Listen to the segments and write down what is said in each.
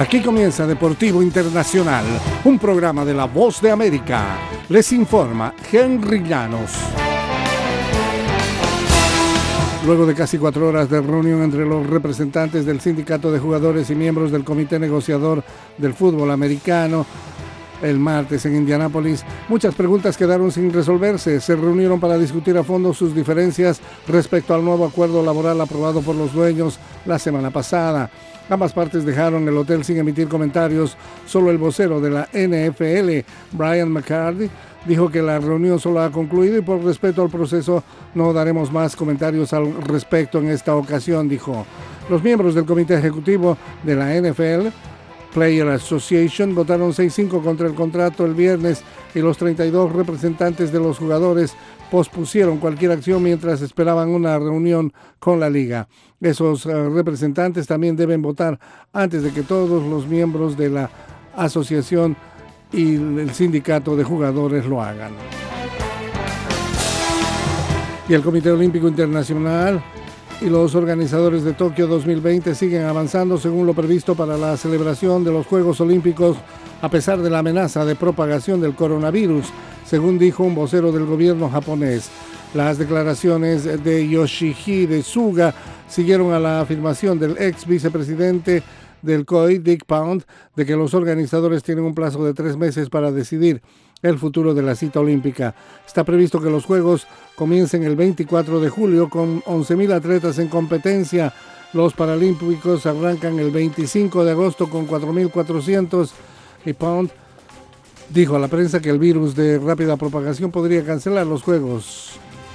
Aquí comienza Deportivo Internacional, un programa de La Voz de América. Les informa Henry Llanos. Luego de casi 4 horas de reunión entre los representantes del sindicato de jugadores y miembros del comité negociador del fútbol americano, el martes en Indianápolis, muchas preguntas quedaron sin resolverse. Se reunieron para discutir a fondo sus diferencias respecto al nuevo acuerdo laboral aprobado por los dueños la semana pasada. Ambas partes dejaron el hotel sin emitir comentarios. Solo el vocero de la NFL, Brian McCarthy, dijo que la reunión solo ha concluido y por respeto al proceso no daremos más comentarios al respecto en esta ocasión, dijo. Los miembros del comité ejecutivo de la NFL Player Association votaron 6-5 contra el contrato el viernes y los 32 representantes de los jugadores pospusieron cualquier acción mientras esperaban una reunión con la liga. Esos representantes también deben votar antes de que todos los miembros de la asociación y el sindicato de jugadores lo hagan. Y el Comité Olímpico Internacional y los organizadores de Tokio 2020 siguen avanzando según lo previsto para la celebración de los Juegos Olímpicos a pesar de la amenaza de propagación del coronavirus, según dijo un vocero del gobierno japonés. Las declaraciones de Yoshihide Suga siguieron a la afirmación del ex vicepresidente del COI, Dick Pound, de que los organizadores tienen un plazo de 3 meses para decidir el futuro de la cita olímpica. Está previsto que los Juegos comiencen el 24 de julio con 11,000 atletas en competencia. Los Paralímpicos arrancan el 25 de agosto con 4,400 y Pound dijo a la prensa que el virus de rápida propagación podría cancelar los Juegos.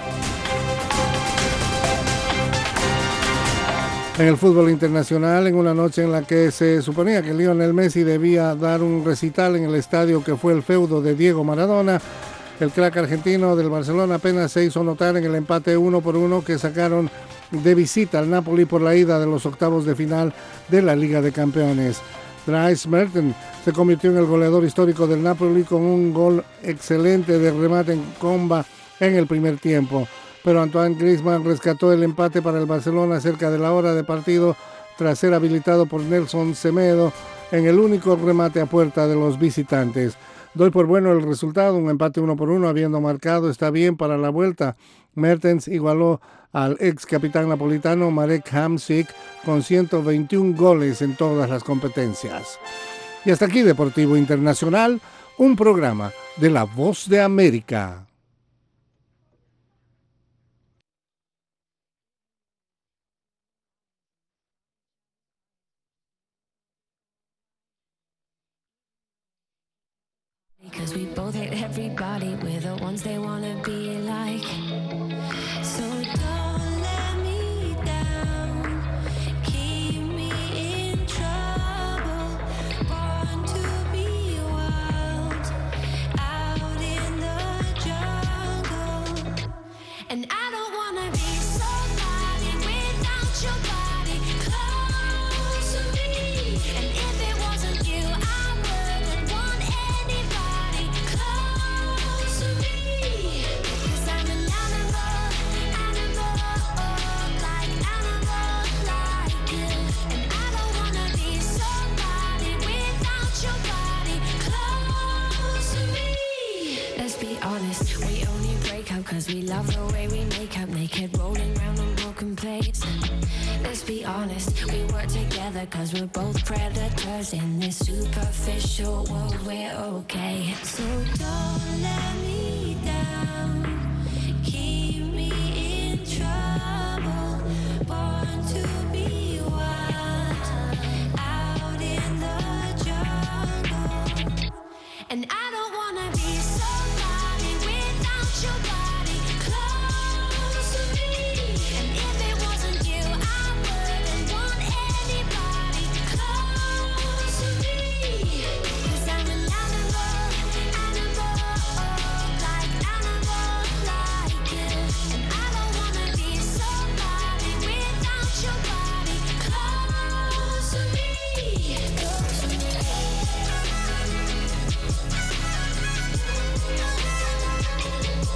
En el fútbol internacional, en una noche en la que se suponía que Lionel Messi debía dar un recital en el estadio que fue el feudo de Diego Maradona, el crack argentino del Barcelona apenas se hizo notar en el empate 1-1 que sacaron de visita al Napoli por la ida de los octavos de final de la Liga de Campeones. Dries Mertens se convirtió en el goleador histórico del Napoli con un gol excelente de remate en comba en el primer tiempo. Pero Antoine Griezmann rescató el empate para el Barcelona cerca de la hora de partido tras ser habilitado por Nelson Semedo en el único remate a puerta de los visitantes. Doy por bueno el resultado, un empate 1-1 habiendo marcado está bien para la vuelta. Mertens igualó al ex capitán napolitano Marek Hamšík con 121 goles en todas las competencias. Y hasta aquí Deportivo Internacional, un programa de La Voz de América. Because we both hate everybody, we're the ones they wanna be like. So don't let me down, keep me in trouble. Born to be wild, out in the jungle. And I don't wanna be somebody without your body close to me. And if it wasn't you, I wouldn't want anybody close to me. 'Cause I'm an animal, like you. And I don't wanna be somebody without your body close to me. Let's be honest, we only break up 'cause we love the way we make up, naked rolling around on broken plates. Let's be honest, we work together 'cause we're both predators in this superficial world, we're okay. So don't let me